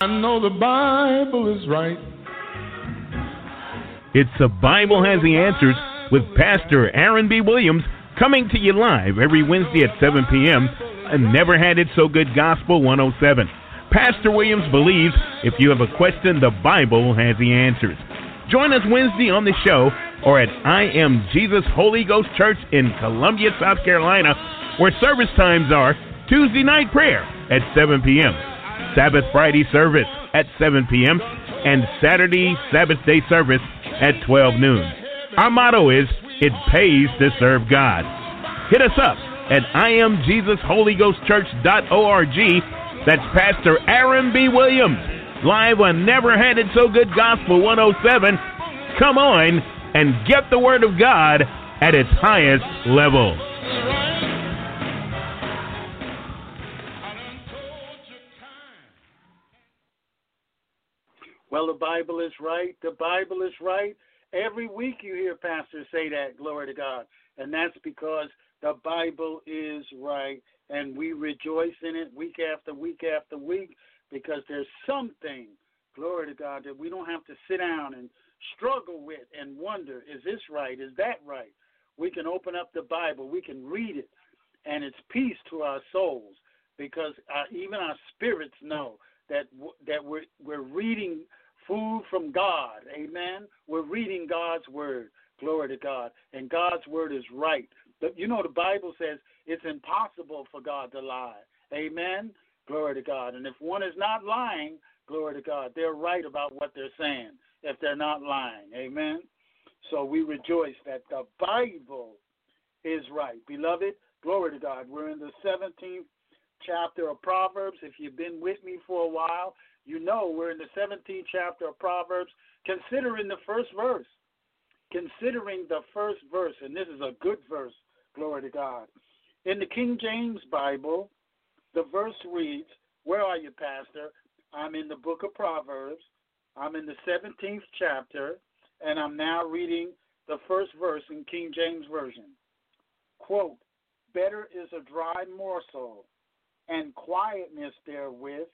know the Bible is right. It's The Bible Has the Answers with Pastor Aaron B. Williams, coming to you live every Wednesday at 7 p.m. and Never Had It So Good Gospel 107. Pastor Williams believes if you have a question, the Bible has the answers. Join us Wednesday on the show or at I Am Jesus Holy Ghost Church in Columbia, South Carolina, where service times are Tuesday night prayer at 7 p.m., Sabbath Friday service at 7 p.m., and Saturday Sabbath day service at 12 noon. Our motto is, it pays to serve God. Hit us up at IamJesusHolyGhostChurch.org. That's Pastor Aaron B. Williams, live on Never Had It So Good Gospel 107. Come on and get the Word of God at its highest level. Well, the Bible is right. The Bible is right. Every week you hear pastors say that, glory to God. And that's because the Bible is right. And we rejoice in it week after week after week because there's something, glory to God, that we don't have to sit down and struggle with and wonder, is this right? Is that right? We can open up the Bible. We can read it. And it's peace to our souls because even our spirits know that we're reading food from God. Amen. We're reading God's word. Glory to God. And God's word is right. But you know, the Bible says it's impossible for God to lie. Amen. Glory to God. And if one is not lying, glory to God, they're right about what they're saying if they're not lying. Amen. So we rejoice that the Bible is right. Beloved, glory to God. We're in the 17th chapter of Proverbs. If you've been with me for a while, you know we're in the 17th chapter of Proverbs, considering the first verse. Considering the first verse, and this is a good verse, glory to God. In the King James Bible, the verse reads, where are you, Pastor? I'm in the book of Proverbs. I'm in the 17th chapter, and I'm now reading the first verse in King James Version. Quote, better is a dry morsel and quietness therewith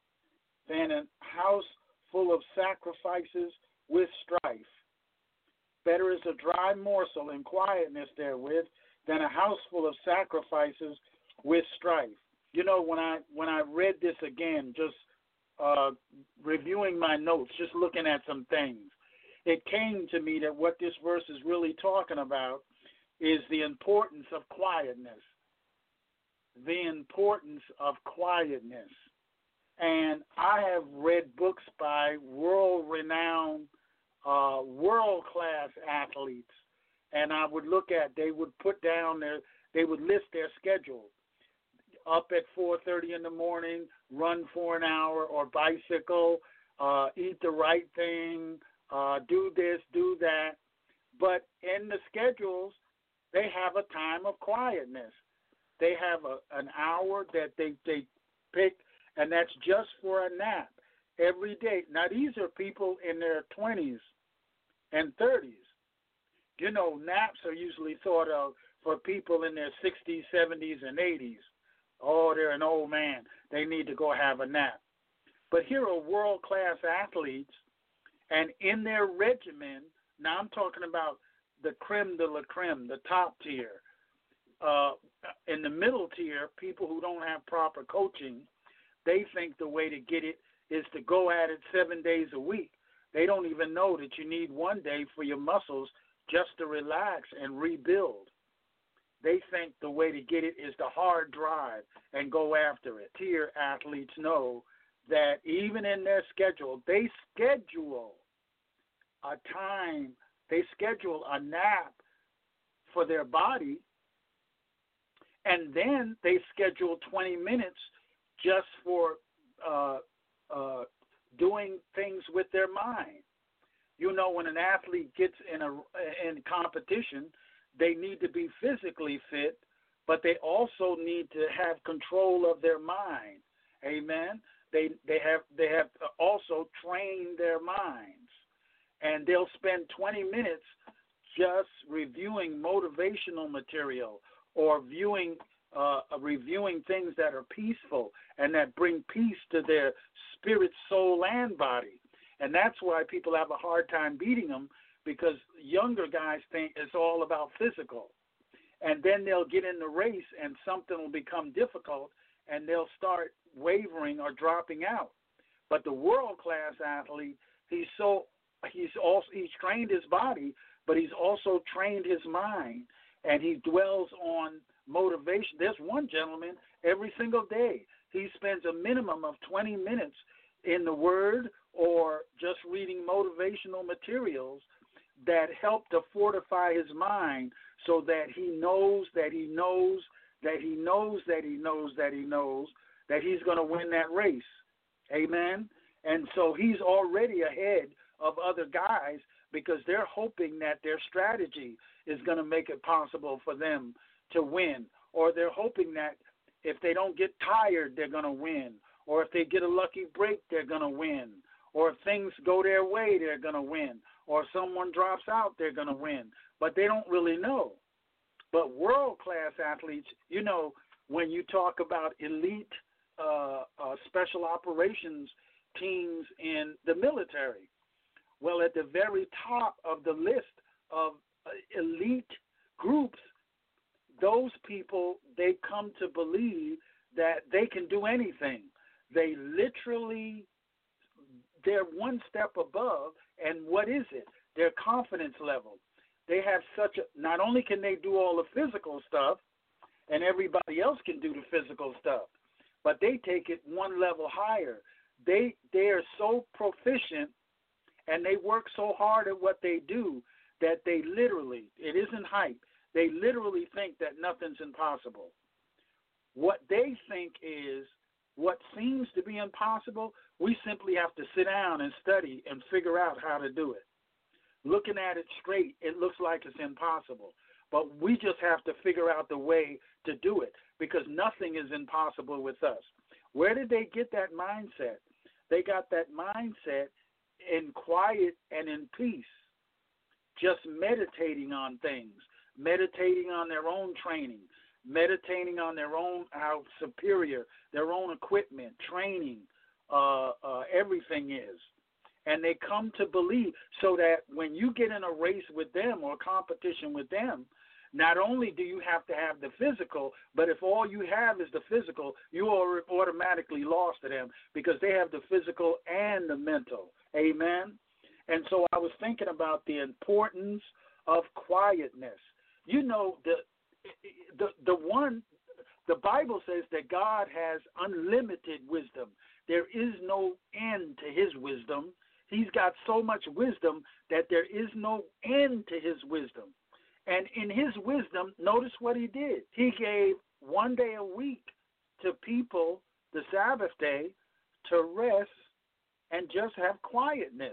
than a house full of sacrifices with strife. Better is a dry morsel and quietness therewith than a house full of sacrifices with strife. You know, when I read this again, just reviewing my notes, just looking at some things, it came to me that what this verse is really talking about is the importance of quietness. The importance of quietness. And I have read books by world-renowned, world-class athletes, and I would look at, they would list their schedule. Up at 4:30 in the morning, run for an hour or bicycle, eat the right thing, do this, do that. But in the schedules, they have a time of quietness. They have an hour that they pick, and that's just for a nap every day. Now, these are people in their 20s and 30s. You know, naps are usually thought of for people in their 60s, 70s, and 80s. Oh, they're an old man. They need to go have a nap. But here are world-class athletes, and in their regimen, now I'm talking about the creme de la creme, the top tier. In the middle tier, people who don't have proper coaching, they think the way to get it is to go at it 7 days a week. They don't even know that you need one day for your muscles just to relax and rebuild. They think the way to get it is the hard drive and go after it. Tier athletes know that even in their schedule, they schedule a time, they schedule a nap for their body, and then they schedule 20 minutes just for doing things with their mind. You know, when an athlete gets in competition, they need to be physically fit, but they also need to have control of their mind. Amen. They have also trained their minds, and they'll spend 20 minutes just reviewing motivational material or viewing reviewing things that are peaceful and that bring peace to their spirit, soul, and body. And that's why people have a hard time beating them, because younger guys think it's all about physical. And then they'll get in the race and something will become difficult and they'll start wavering or dropping out. But the world-class athlete, he's trained his body, but he's also trained his mind, and he dwells on motivation. There's one gentleman every single day. He spends a minimum of 20 minutes in the Word or just reading motivational materials that help to fortify his mind so that he knows that he knows that he knows that he knows that he knows that he's going to win that race. Amen? And so he's already ahead of other guys because they're hoping that their strategy is going to make it possible for them to win, or they're hoping that if they don't get tired, they're going to win, or if they get a lucky break, they're going to win, or if things go their way, they're going to win, or someone drops out, they're going to win. But they don't really know. But world-class athletes, you know, when you talk about elite special operations teams in the military, well, at the very top of the list of elite groups, those people, they come to believe that they can do anything. They literally, they're one step above, and what is it? Their confidence level. They have not only can they do all the physical stuff, and everybody else can do the physical stuff, but they take it one level higher. They are so proficient, and they work so hard at what they do that they literally, it isn't hype, they literally think that nothing's impossible. What they think is what seems to be impossible, we simply have to sit down and study and figure out how to do it. Looking at it straight, it looks like it's impossible. But we just have to figure out the way to do it because nothing is impossible with us. Where did they get that mindset? They got that mindset in quiet and in peace, just meditating on things, meditating on their own training, meditating on their own, how superior their own equipment, training, everything is. And they come to believe so that when you get in a race with them or competition with them, not only do you have to have the physical, but if all you have is the physical, you are automatically lost to them because they have the physical and the mental. Amen? And so I was thinking about the importance of quietness. You know, the Bible says that God has unlimited wisdom. There is no end to his wisdom. He's got so much wisdom that there is no end to his wisdom. And in his wisdom, notice what he did. He gave one day a week to people, the Sabbath day, to rest and just have quietness.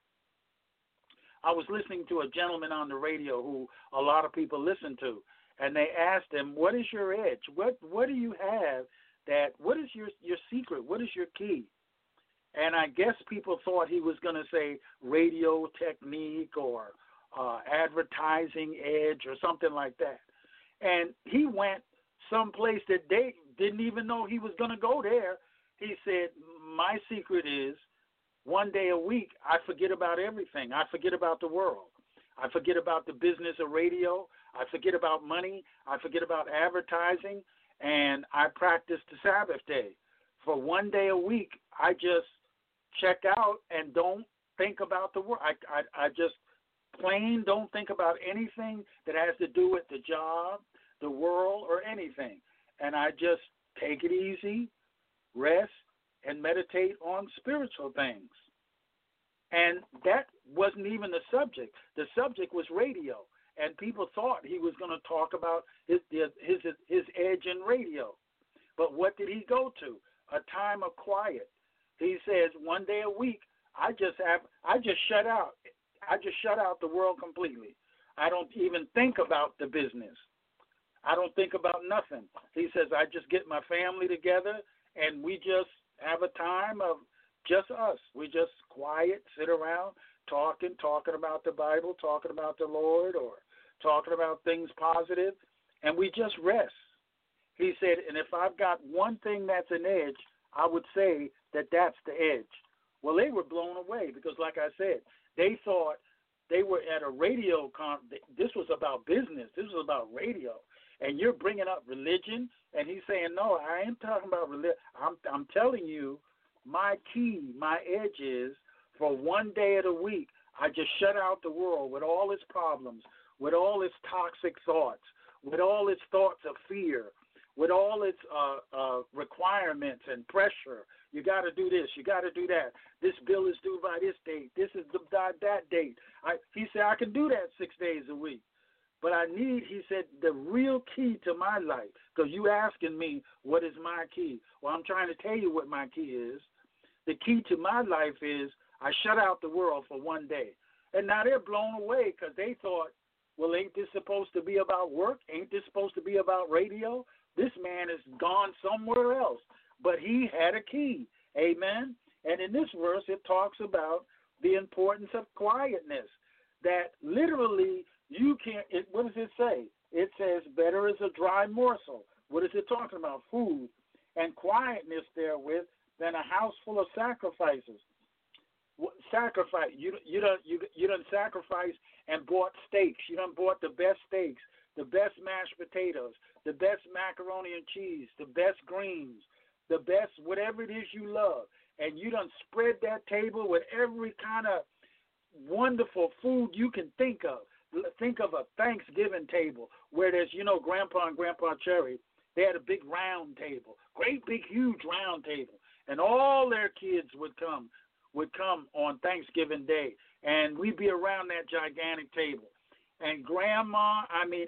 I was listening to a gentleman on the radio who a lot of people listen to, and they asked him, what is your edge? What do you have what is your secret? What is your key? And I guess people thought he was going to say radio technique or advertising edge or something like that. And he went someplace that they didn't even know he was going to go there. He said, my secret is one day a week, I forget about everything. I forget about the world. I forget about the business of radio. I forget about money. I forget about advertising. And I practice the Sabbath day. For one day a week, I just check out and don't think about the world. I just plain don't think about anything that has to do with the job, the world, or anything. And I just take it easy, rest, and meditate on spiritual things. And that wasn't even the subject. The subject was radio. And people thought he was going to talk about his edge in radio. But what did he go to? A time of quiet. He says one day a week, I just shut out. I just shut out the world completely. I don't even think about the business. I don't think about nothing. He says I just get my family together and we just have a time of just us. We just quiet, sit around, talking about the Bible, talking about the Lord, or talking about things positive, and we just rest. He said, and if I've got one thing that's an edge, I would say that that's the edge. Well, they were blown away because, like I said, they thought they were at a radio this was about business. This was about radio. And you're bringing up religion, and he's saying, no, I ain't talking about religion. I'm telling you, my key, my edge is for one day of the week, I just shut out the world with all its problems, with all its toxic thoughts, with all its thoughts of fear, with all its requirements and pressure. You got to do this. You got to do that. This bill is due by this date. This is that date. He said, I can do that 6 days a week. But I need, he said, the real key to my life, because you asking me, what is my key? Well, I'm trying to tell you what my key is. The key to my life is I shut out the world for one day. And now they're blown away because they thought, well, ain't this supposed to be about work? Ain't this supposed to be about radio? This man has gone somewhere else. But he had a key. Amen? And in this verse, it talks about the importance of quietness, that literally you can't, what does it say? It says, better is a dry morsel. What is it talking about? Food and quietness therewith than a house full of sacrifices. Sacrifice. You done sacrifice and bought steaks. You done bought the best steaks, the best mashed potatoes, the best macaroni and cheese, the best greens, the best whatever it is you love. And you done spread that table with every kind of wonderful food you can think of. Think of a Thanksgiving table where there's, Grandpa and Grandpa Cherry, they had a big round table, great big huge round table, and all their kids would come on Thanksgiving Day, and we'd be around that gigantic table. And Grandma,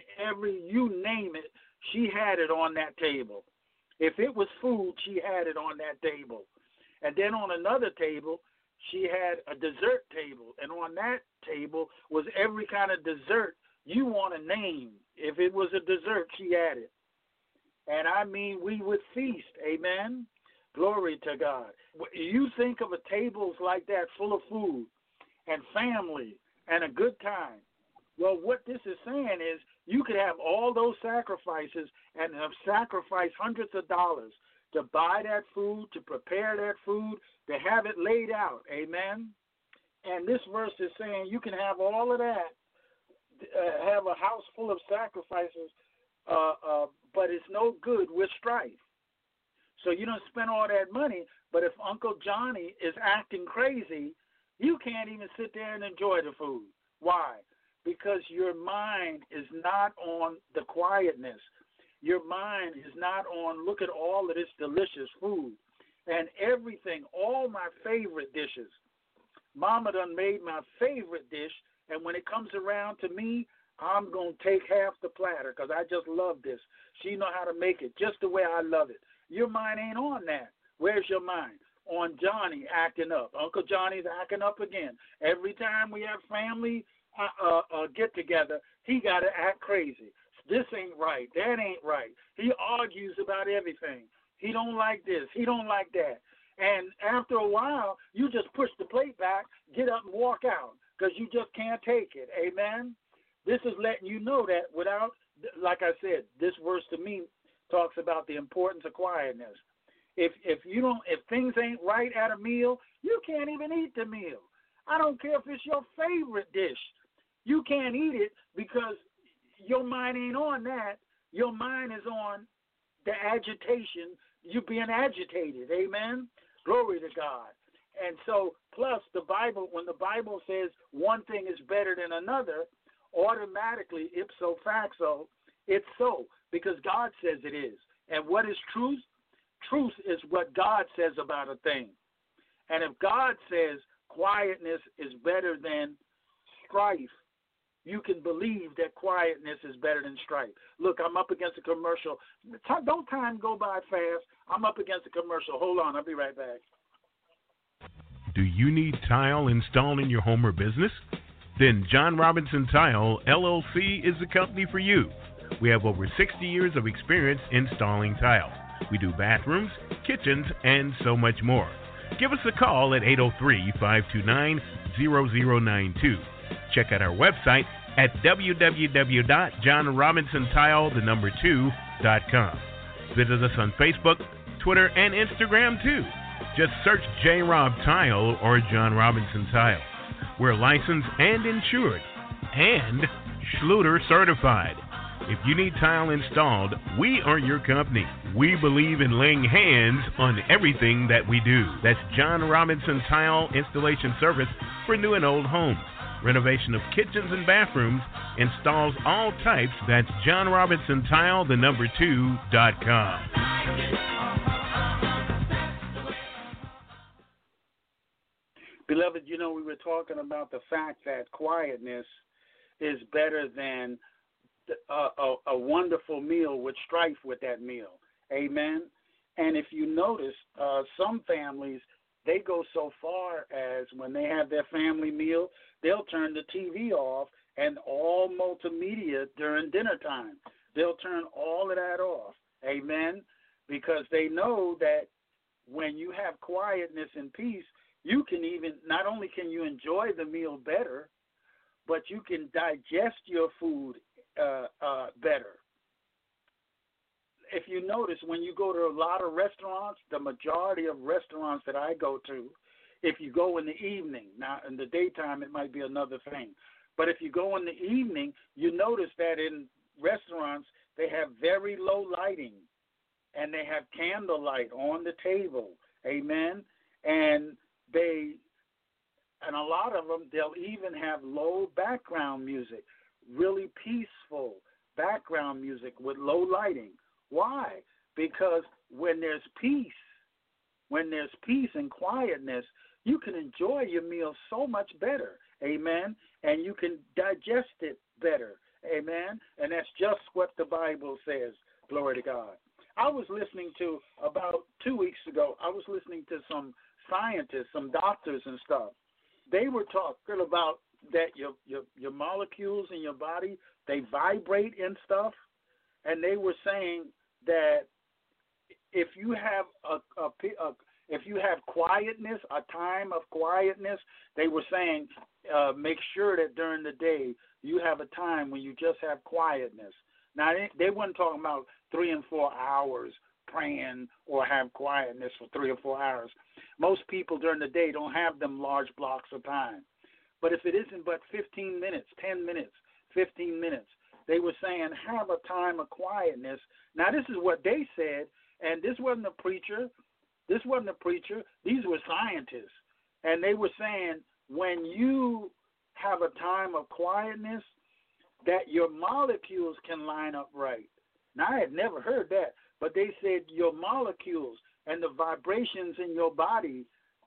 you name it, she had it on that table. If it was food, she had it on that table. And then on another table, she had a dessert table, and on that table was every kind of dessert you want to name. If it was a dessert, she had it. And we would feast, amen? Glory to God. You think of a tables like that full of food and family and a good time. Well, what this is saying is you could have all those sacrifices and have sacrificed hundreds of dollars to buy that food, to prepare that food, to have it laid out. Amen? And this verse is saying you can have all of that, have a house full of sacrifices, but it's no good with strife. So you don't spend all that money, but if Uncle Johnny is acting crazy, you can't even sit there and enjoy the food. Why? Because your mind is not on the quietness. Your mind is not on, look at all of this delicious food and everything, all my favorite dishes. Mama done made my favorite dish, and when it comes around to me, I'm going to take half the platter because I just love this. She know how to make it just the way I love it. Your mind ain't on that. Where's your mind? On Johnny acting up. Uncle Johnny's acting up again. Every time we have family get together, he got to act crazy. This ain't right. That ain't right. He argues about everything. He don't like this. He don't like that. And after a while, you just push the plate back, get up and walk out because you just can't take it. Amen? This is letting you know that without, like I said, this verse to me talks about the importance of quietness. If things ain't right at a meal, you can't even eat the meal. I don't care if it's your favorite dish. You can't eat it because your mind ain't on that. Your mind is on the agitation. You being agitated. Amen? Glory to God. And so, plus the Bible, when the Bible says one thing is better than another, automatically, ipso facto, it's so, because God says it is. And what is truth? Truth is what God says about a thing. And if God says quietness is better than strife, you can believe that quietness is better than strife. Look, I'm up against a commercial. Don't time go by fast. I'm up against a commercial. Hold on, I'll be right back. Do you need tile installed in your home or business? Then John Robinson Tile, LLC is the company for you. We have over 60 years of experience installing tile. We do bathrooms, kitchens, and so much more. Give us a call at 803-529-0092. Check out our website at www.johnrobinsontile2.com. Visit us on Facebook, Twitter, and Instagram too. Just search J. Rob Tile or John Robinson Tile. We're licensed and insured and Schluter certified. If you need tile installed, we are your company. We believe in laying hands on everything that we do. That's John Robinson Tile Installation Service for new and old homes. Renovation of kitchens and bathrooms, installs all types. That's John Robinson Tile, 2.com. Beloved, you know, we were talking about the fact that quietness is better than a wonderful meal with strife with that meal. Amen? And if you notice, some families, they go so far as when they have their family meal, they'll turn the TV off and all multimedia during dinner time. They'll turn all of that off. Amen? Because they know that when you have quietness and peace, you can even, not only can you enjoy the meal better, but you can digest your food better. If you notice, when you go to a lot of restaurants, the majority of restaurants that I go to, if you go in the evening, now in the daytime it might be another thing, but if you go in the evening, you notice that in restaurants they have very low lighting, and they have candlelight on the table. Amen? And a lot of them, they'll even have low background music, really peaceful background music with low lighting. Why? Because when there's peace and quietness, you can enjoy your meal so much better. Amen? And you can digest it better. Amen? And that's just what the Bible says. Glory to God. I was listening to, about 2 weeks ago, I was listening to some scientists, some doctors and stuff. They were talking about that your molecules in your body, they vibrate and stuff, and they were saying that if you have if you have quietness, a time of quietness, they were saying make sure that during the day you have a time when you just have quietness. Now they weren't talking about 3 and 4 hours praying or have quietness for 3 or 4 hours. Most people during the day don't have them large blocks of time. But if it isn't but 15 minutes, 10 minutes, 15 minutes, they were saying have a time of quietness. Now this is what they said, and this wasn't a preacher. These were scientists. And they were saying when you have a time of quietness, that your molecules can line up right. Now I had never heard that, but they said your molecules and the vibrations in your body,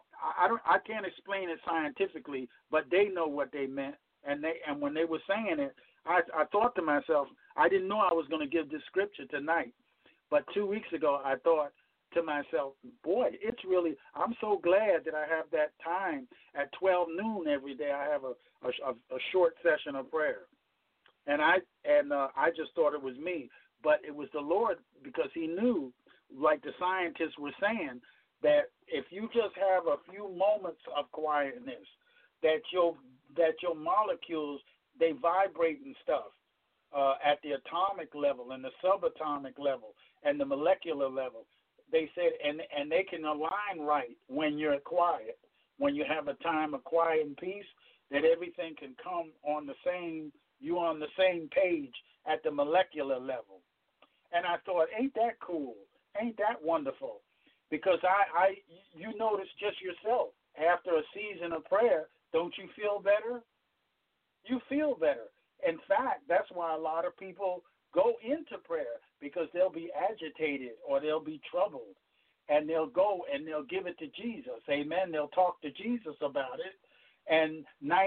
I can't explain it scientifically, but they know what they meant. And when they were saying it, I thought to myself, I didn't know I was going to give this scripture tonight. But 2 weeks ago, I thought to myself, boy, it's really, I'm so glad that I have that time at 12 noon every day. I have a short session of prayer. And I just thought it was me. But it was the Lord, because he knew, like the scientists were saying, that if you just have a few moments of quietness, that your molecules, they vibrate and stuff at the atomic level and the subatomic level and the molecular level. They said, and they can align right when you're quiet, when you have a time of quiet and peace, that everything can come on the same, you're on the same page at the molecular level. And I thought, ain't that cool? Ain't that wonderful? Because you notice just yourself, after a season of prayer, don't you feel better? You feel better. In fact, that's why a lot of people go into prayer, because they'll be agitated or they'll be troubled. And they'll go and they'll give it to Jesus. Amen. They'll talk to Jesus about it. And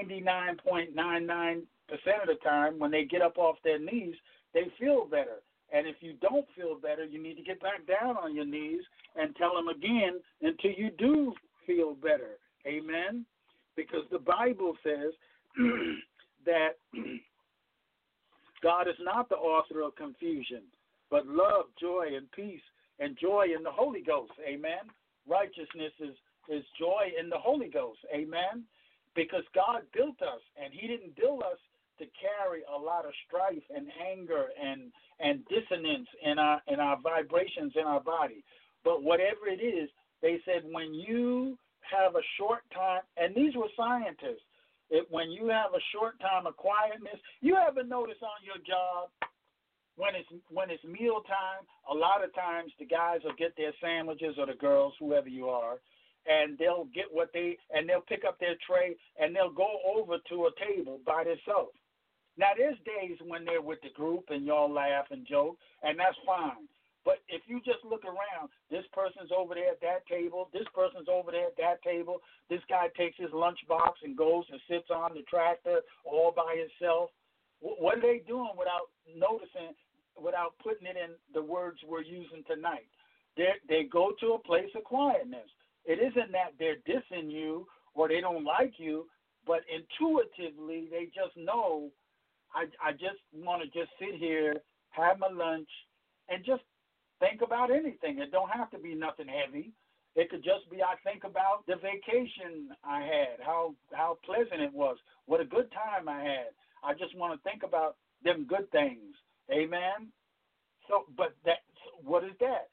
99.99% of the time, when they get up off their knees, they feel better. And if you don't feel better, you need to get back down on your knees and tell them again until you do feel better. Amen? Because the Bible says that God is not the author of confusion, but love, joy, and peace, and joy in the Holy Ghost. Amen? Righteousness is joy in the Holy Ghost. Amen? Because God built us, and he didn't build us to carry a lot of strife and anger and dissonance in our vibrations in our body. But whatever it is, they said when you have a short time, and these were scientists, when you have a short time of quietness, you ever notice on your job when it's meal time, a lot of times the guys will get their sandwiches, or the girls, whoever you are, and they'll get and they'll pick up their tray and they'll go over to a table by themselves. Now there's days when they're with the group and y'all laugh and joke, and that's fine. But if you just look around, this person's over there at that table, this person's over there at that table, this guy takes his lunchbox and goes and sits on the tractor all by himself. What are they doing without noticing, without putting it in the words we're using tonight? They go to a place of quietness. It isn't that they're dissing you or they don't like you, but intuitively they just know, I just want to just sit here, have my lunch, and just think about anything. It don't have to be nothing heavy. It could just be I think about the vacation I had, how pleasant it was, what a good time I had. I just want to think about them good things. Amen? So, but what is that?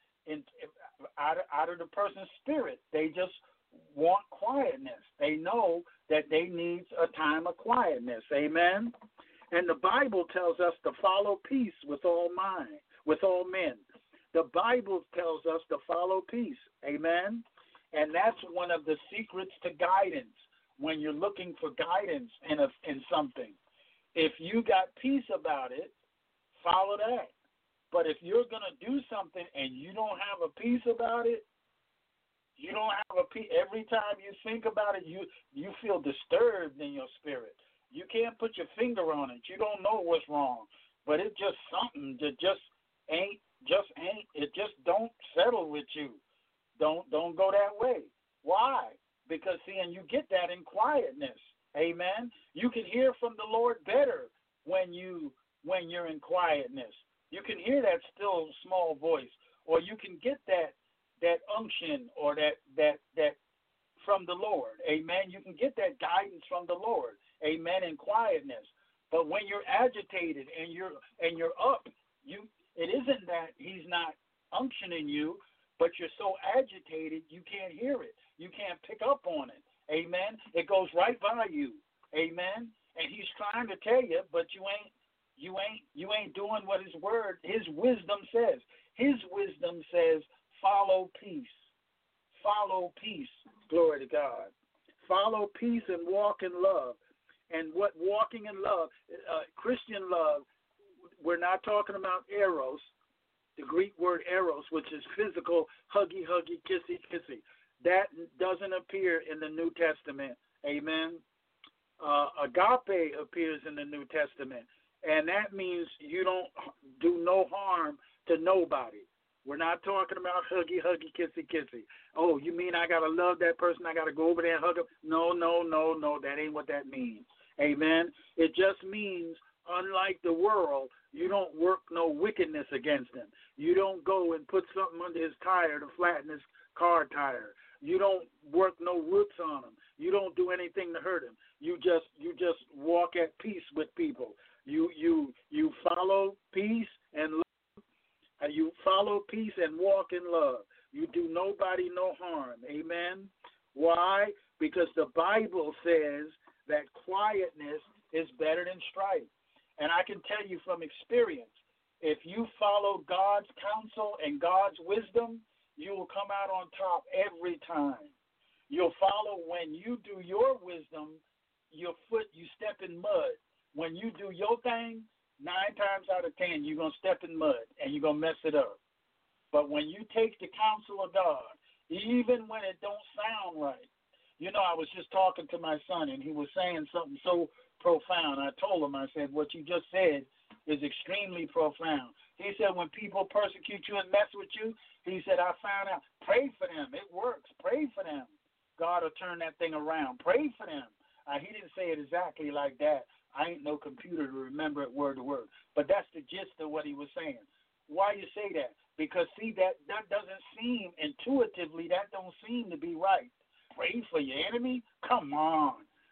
Out of the person's spirit, they just want quietness. They know that they need a time of quietness. Amen? And the Bible tells us to follow peace with all men. The Bible tells us to follow peace. Amen? And that's one of the secrets to guidance when you're looking for guidance in something. If you got peace about it, follow that. But if you're going to do something and you don't have a peace about it, you don't have a peace. Every time you think about it, you feel disturbed in your spirit. You can't put your finger on it. You don't know what's wrong. But it's just something that just ain't. It just don't settle with you. Don't go that way. Why? Because and you get that in quietness. Amen. You can hear from the Lord better when you're in quietness. You can hear that still small voice, or you can get that unction or that from the Lord. Amen. You can get that guidance from the Lord. Amen. In quietness. But when you're agitated and you're up, it isn't that he's not unctioning you, but you're so agitated you can't hear it. You can't pick up on it. Amen. It goes right by you. Amen. And he's trying to tell you, but you ain't doing what his wisdom says. His wisdom says, follow peace. Follow peace. Glory to God. Follow peace and walk in love. And what walking in love, Christian love, we're not talking about eros, the Greek word eros, which is physical, huggy, kissy. That doesn't appear in the New Testament. Amen. Agape appears in the New Testament, and that means you don't do no harm to nobody. We're not talking about huggy, kissy. Oh, you mean I got to love that person? I got to go over there and hug him? No. That ain't what that means. Amen. It just means, unlike the world, you don't work no wickedness against him. You don't go and put something under his tire to flatten his car tire. You don't work no roots on him. You don't do anything to hurt him. You just walk at peace with people. You follow peace and love. You follow peace and walk in love. You do nobody no harm. Amen. Why? Because the Bible says that quietness is better than strife. And I can tell you from experience, if you follow God's counsel and God's wisdom, you will come out on top every time. You'll follow when you do your wisdom, you step in mud. When you do your thing, 9 times out of 10, you're going to step in mud and you're going to mess it up. But when you take the counsel of God, even when it don't sound right, I was just talking to my son and he was saying something so profound. I told him, I said, what you just said is extremely profound. He said, when people persecute you and mess with you, he said, I found out, pray for them. It works. Pray for them. God will turn that thing around. Pray for them. He didn't say it exactly like that. I ain't no computer to remember it word to word. But that's the gist of what he was saying. Why you say that? Because, see, that doesn't seem intuitively, that don't seem to be right. Pray for your enemy? Come on.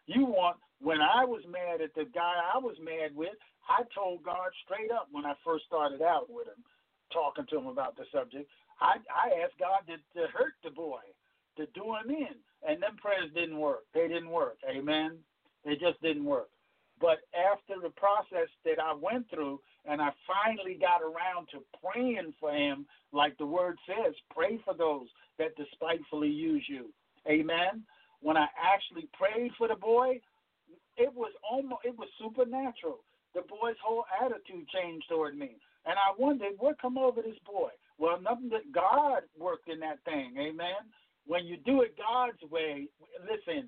When I was mad at the guy I was mad with, I told God straight up when I first started out with him, talking to him about the subject. I asked God to hurt the boy, to do him in. And them prayers didn't work. They didn't work. Amen? They just didn't work. But after the process that I went through, and I finally got around to praying for him, like the word says, pray for those that despitefully use you. Amen? When I actually prayed for the boy, it was supernatural. The boy's whole attitude changed toward me. And I wondered, what come over this boy? Well, nothing that God worked in that thing. Amen? When you do it God's way, listen,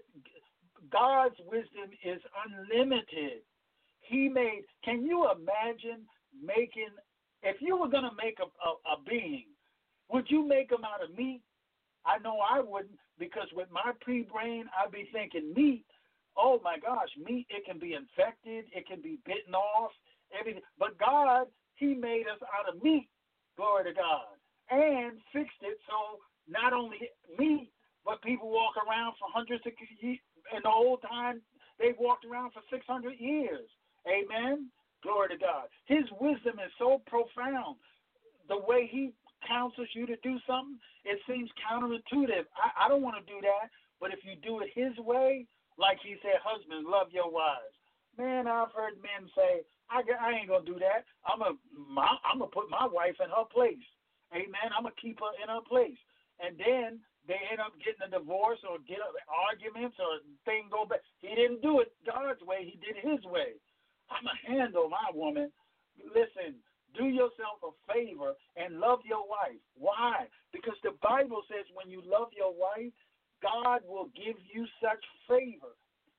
God's wisdom is unlimited. Can you imagine if you were going to make a being, would you make him out of meat? I know I wouldn't, because with my pre-brain, I'd be thinking meat. Oh my gosh, meat, it can be infected, it can be bitten off, everything. But God, he made us out of meat, glory to God, and fixed it so not only meat, but people walk around for hundreds of years. In the old time, they walked around for 600 years. Amen? Glory to God. His wisdom is so profound. The way he counsels you to do something, it seems counterintuitive. I don't want to do that, but if you do it his way, like he said, husbands, love your wives. Man, I've heard men say, I ain't going to do that. I'm going to put my wife in her place. Amen? I'm going to keep her in her place. And then they end up getting a divorce or get arguments or thing go back. He didn't do it God's way. He did his way. I'm going to handle my woman. Listen, do yourself a favor and love your wife. Why? Because the Bible says when you love your wife, God will give you such favor.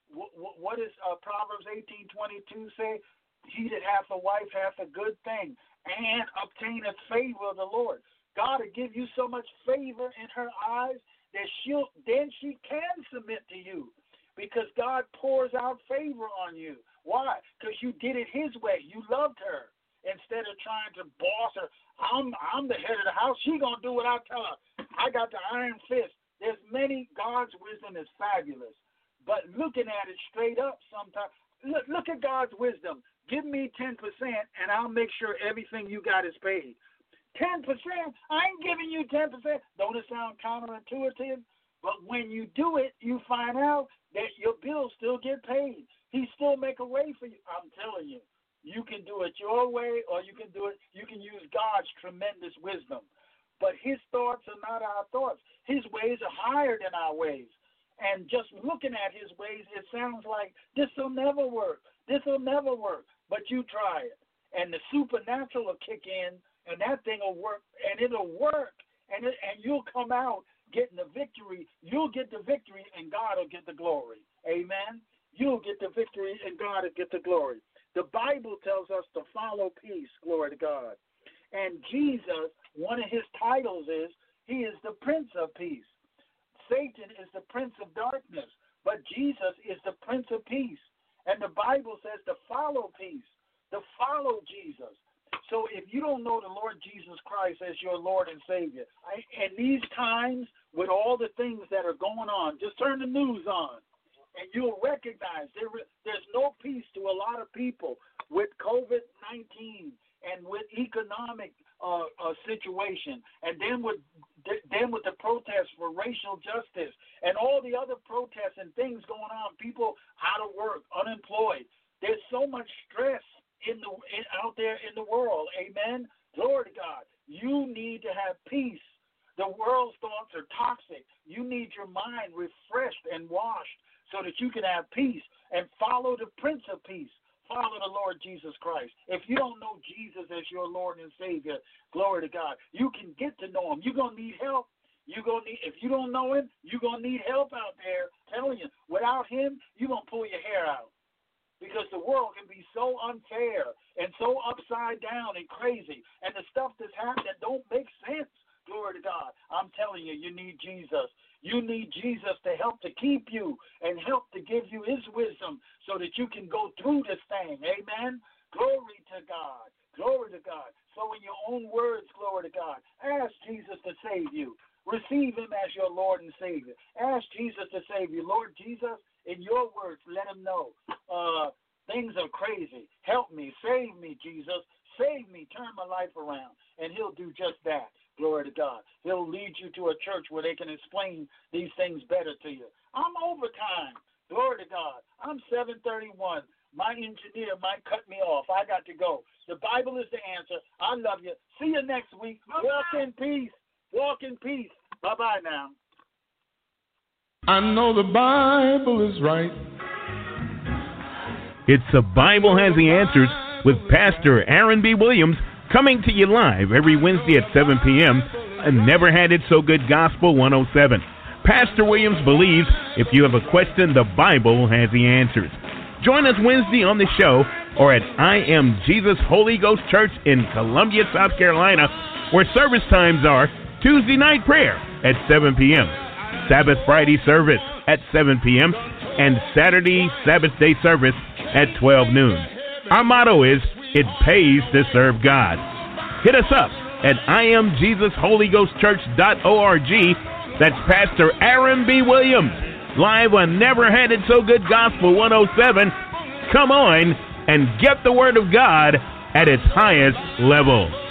What does Proverbs 18:22 say? He that hath a wife hath a good thing and obtaineth favor of the Lord. God will give you so much favor in her eyes that she can submit to you, because God pours out favor on you. Why? Because you did it his way. You loved her instead of trying to boss her. I'm the head of the house. She going to do what I tell her. I got the iron fist. There's God's wisdom is fabulous. But looking at it straight up sometimes, look at God's wisdom. Give me 10% and I'll make sure everything you got is paid. 10%? I ain't giving you 10%. Don't it sound counterintuitive? But when you do it, you find out that your bills still get paid. He still make a way for you. I'm telling you, you can do it your way, or you can use God's tremendous wisdom. But his thoughts are not our thoughts. His ways are higher than our ways. And just looking at his ways, it sounds like this will never work. This will never work. But you try it. And the supernatural will kick in, and that thing will work, and it'll work. And you'll come out getting the victory. You'll get the victory, and God will get the glory. Amen? You'll get the victory, and God will get the glory. The Bible tells us to follow peace, glory to God. And Jesus, one of his titles is, he is the Prince of Peace. Satan is the prince of darkness, but Jesus is the Prince of Peace. And the Bible says to follow peace, to follow Jesus. So if you don't know the Lord Jesus Christ as your Lord and Savior, in these times with all the things that are going on, just turn the news on, and you'll recognize there's no peace to a lot of people with COVID-19 and with economic situation, and then with the protests for racial justice and all the other protests and things going on, people out of work, unemployed. There's so much stress out there in the world. Amen. Glory to God. You need to have peace. The world's thoughts are toxic. You need your mind refreshed and washed so that you can have peace and follow the Prince of Peace. Follow the Lord Jesus Christ. If you don't know Jesus as your Lord and Savior, glory to God, you can get to know him. You're going to need help. If you don't know him, you're going to need help out there. I'm telling you, without him, you're going to pull your hair out. Because the world can be so unfair and so upside down and crazy. And the stuff that's happening don't make sense. Glory to God. I'm telling you, you need Jesus. You need Jesus to help to keep you and help to give you his wisdom so that you can go through this thing. Amen? Glory to God. Glory to God. So in your own words, glory to God, ask Jesus to save you. Receive him as your Lord and Savior. Ask Jesus to save you. Lord Jesus, in your words, let him know things are crazy. Help me, save me, Jesus. Save me, turn my life around. And he'll do just that. Glory to God. He'll lead you to a church where they can explain these things better to you. I'm overtime. Glory to God. I'm 7:31. My engineer might cut me off. I got to go. The Bible is the answer. I love you. See you next week. Walk in peace. Walk in peace. Bye-bye now. I know the Bible is right. It's The Bible Has the Answers with Pastor Aaron B. Williams, coming to you live every Wednesday at 7 p.m. on Never Had It So Good Gospel 107. Pastor Williams believes if you have a question, the Bible has the answers. Join us Wednesday on the show or at I Am Jesus Holy Ghost Church in Columbia, South Carolina, where service times are Tuesday night prayer at 7 p.m., Sabbath Friday service at 7 p.m., and Saturday Sabbath day service at 12 noon. Our motto is, it pays to serve God. Hit us up at IamJesusHolyGhostChurch.org. That's Pastor Aaron B. Williams, live on Never Had It So Good Gospel 107. Come on and get the Word of God at its highest level.